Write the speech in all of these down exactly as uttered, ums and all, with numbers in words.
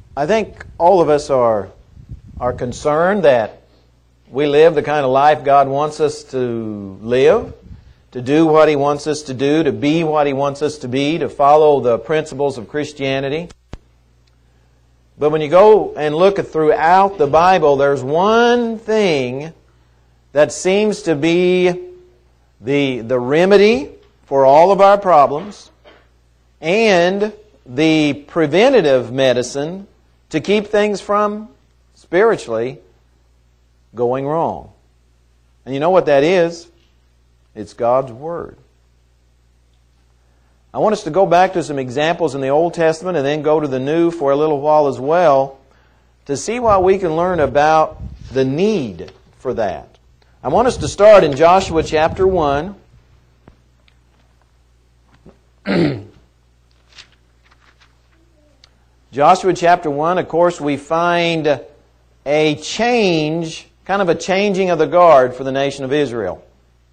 I think all of us are, are concerned that we live the kind of life God wants us to live, to do what He wants us to do, to be what He wants us to be, to follow the principles of Christianity. But when you go and look throughout the Bible, there's one thing that seems to be the, the remedy for all of our problems and the preventative medicine to keep things from, spiritually, going wrong. And you know what that is? It's God's Word. I want us to go back to some examples in the Old Testament and then go to the New for a little while as well to see what we can learn about the need for that. I want us to start in Joshua chapter one. Joshua chapter one, of course, we find a change, kind of a changing of the guard for the nation of Israel.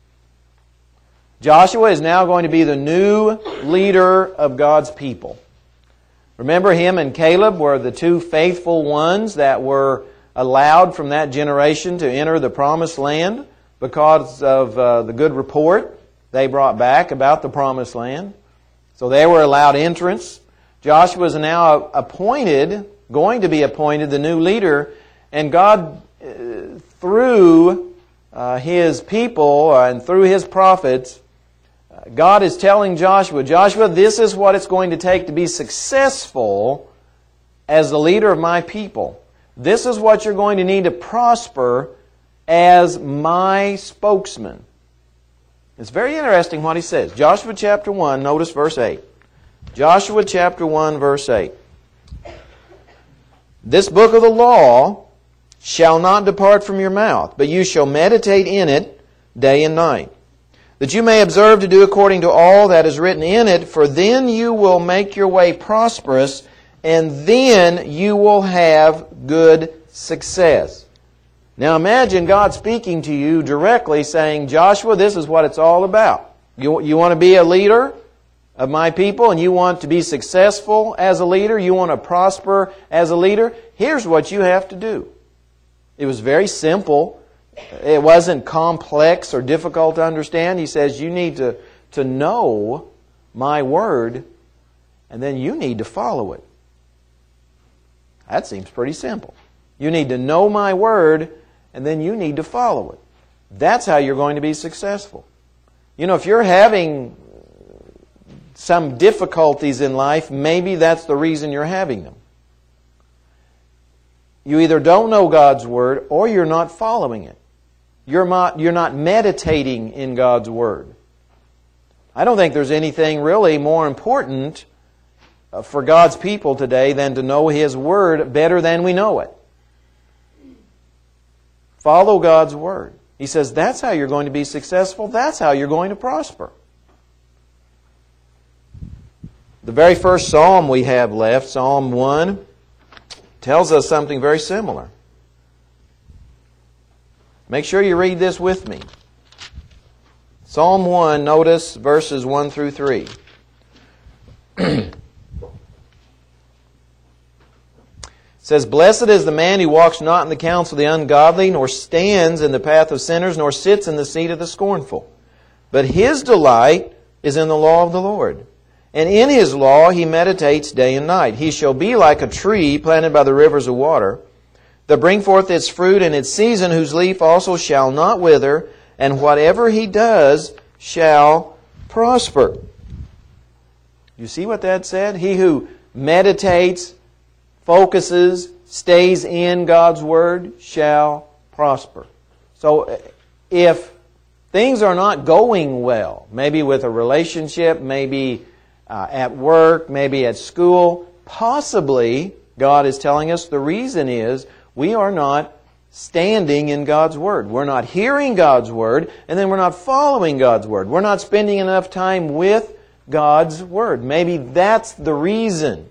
Joshua is now going to be the new leader of God's people. Remember, him and Caleb were the two faithful ones that were allowed from that generation to enter the promised land because of uh, the good report they brought back about the promised land. So they were allowed entrance. Joshua is now appointed, going to be appointed, the new leader, and God, uh, through uh, His people uh, and through His prophets, uh, God is telling Joshua, Joshua, this is what it's going to take to be successful as the leader of my people. This is what you're going to need to prosper as my spokesman. It's very interesting what he says. Joshua chapter one, notice verse eight. Joshua chapter one, verse eight. This book of the law shall not depart from your mouth, but you shall meditate in it day and night, that you may observe to do according to all that is written in it, for then you will make your way prosperous, and then you will have good success. Now imagine God speaking to you directly saying, Joshua, this is what it's all about. You, you want to be a leader of my people and you want to be successful as a leader, you want to prosper as a leader, here's what you have to do. It was very simple. It wasn't complex or difficult to understand. He says you need to, to know my Word and then you need to follow it. That seems pretty simple. You need to know my Word and then you need to follow it. That's how you're going to be successful. You know, if you're having some difficulties in life, maybe that's the reason you're having them. You either don't know God's Word or you're not following it. You're not, you're not meditating in God's Word. I don't think there's anything really more important for God's people today than to know His Word better than we know it. Follow God's Word. He says that's how you're going to be successful. That's how you're going to prosper. The very first psalm we have left, Psalm one, tells us something very similar. Make sure you read this with me. Psalm one, notice verses one through three. It says, Blessed is the man who walks not in the counsel of the ungodly, nor stands in the path of sinners, nor sits in the seat of the scornful. But his delight is in the law of the Lord. And in His law He meditates day and night. He shall be like a tree planted by the rivers of water, that bring forth its fruit in its season, whose leaf also shall not wither, and whatever he does shall prosper. You see what that said? He who meditates, focuses, stays in God's Word shall prosper. So if things are not going well, maybe with a relationship, maybe uh, at work, maybe at school, possibly God is telling us the reason is we are not standing in God's Word. We're not hearing God's Word, and then we're not following God's Word. We're not spending enough time with God's Word. Maybe that's the reason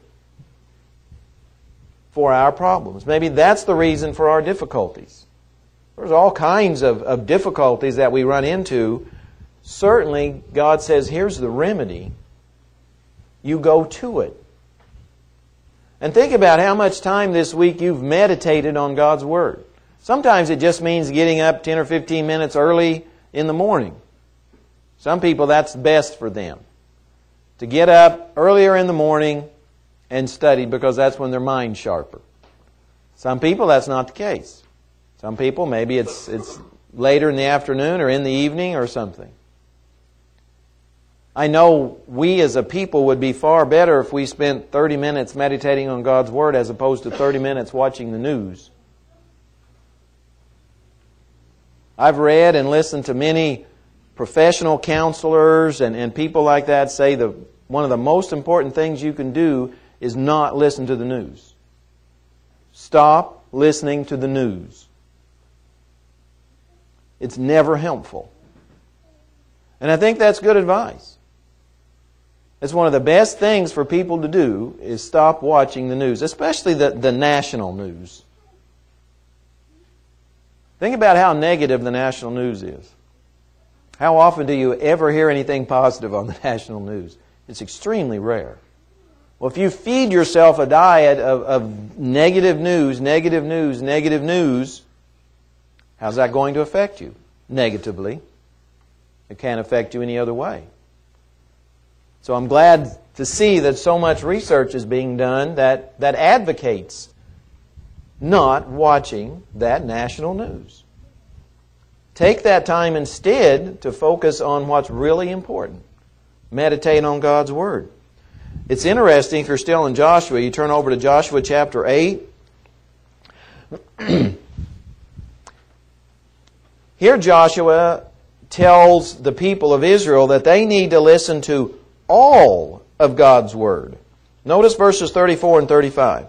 for our problems. Maybe that's the reason for our difficulties. There's all kinds of, of difficulties that we run into. Certainly, God says, here's the remedy. You go to it. And think about how much time this week you've meditated on God's Word. Sometimes it just means getting up ten or fifteen minutes early in the morning. Some people, that's best for them. To get up earlier in the morning and study, because that's when their mind's sharper. Some people, that's not the case. Some people, maybe it's it's later in the afternoon or in the evening or something. I know we as a people would be far better if we spent thirty minutes meditating on God's Word as opposed to thirty minutes watching the news. I've read and listened to many professional counselors and, and people like that say that one of the most important things you can do is not listen to the news. Stop listening to the news. It's never helpful. And I think that's good advice. It's one of the best things for people to do is stop watching the news, especially the, the national news. Think about how negative the national news is. How often do you ever hear anything positive on the national news? It's extremely rare. Well, if you feed yourself a diet of, of negative news, negative news, negative news, how's that going to affect you? Negatively. It can't affect you any other way. So I'm glad to see that so much research is being done that, that advocates not watching that national news. Take that time instead to focus on what's really important. Meditate on God's Word. It's interesting, if you're still in Joshua, you turn over to Joshua chapter eight. Here Joshua tells the people of Israel that they need to listen to all of God's Word. Notice verses thirty-four and thirty-five.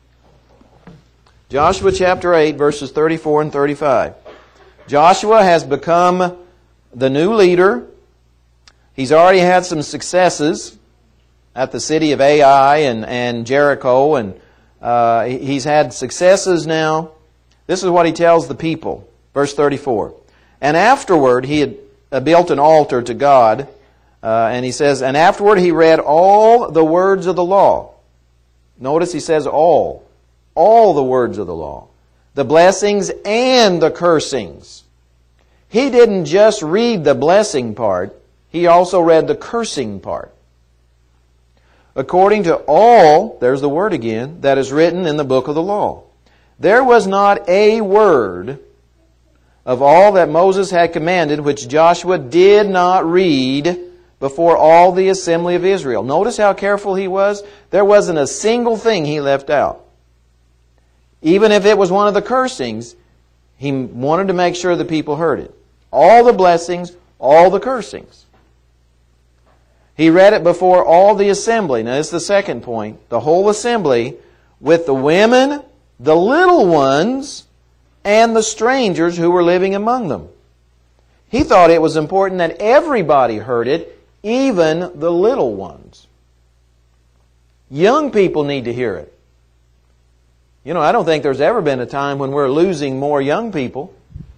Joshua chapter eight, verses thirty-four and thirty-five. Joshua has become the new leader. He's already had some successes at the city of Ai and, and Jericho, and uh, he's had successes now. This is what he tells the people. Verse thirty-four. And afterward he had uh, built an altar to God, uh, and he says, and afterward he read all the words of the law. Notice he says all. All the words of the law. The blessings and the cursings. He didn't just read the blessing part, he also read the cursing part. According to all, there's the word again, that is written in the book of the law. There was not a word of all that Moses had commanded which Joshua did not read before all the assembly of Israel. Notice how careful he was. There wasn't a single thing he left out. Even if it was one of the cursings, he wanted to make sure the people heard it. All the blessings, all the cursings. He read it before all the assembly. Now, this is the second point. The whole assembly, with the women, the little ones, and the strangers who were living among them. He thought it was important that everybody heard it, even the little ones. Young people need to hear it. You know, I don't think there's ever been a time when we're losing more young people.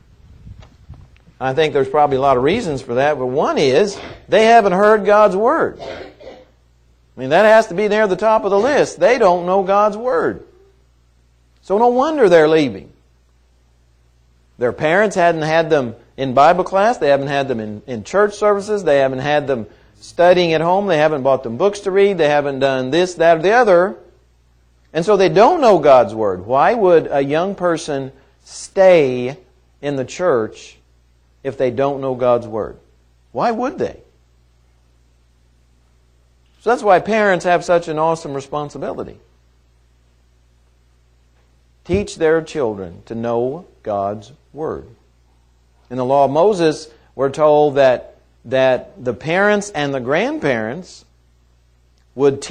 I think there's probably a lot of reasons for that, but one is they haven't heard God's Word. I mean, that has to be near the top of the list. They don't know God's Word. So no wonder they're leaving. Their parents hadn't had them in Bible class. They haven't had them in, in church services. They haven't had them studying at home. They haven't bought them books to read. They haven't done this, that, or the other. And so they don't know God's Word. Why would a young person stay in the church if they don't know God's Word? Why would they? So that's why parents have such an awesome responsibility. Teach their children to know God's Word. In the law of Moses, we're told that, that the parents and the grandparents would teach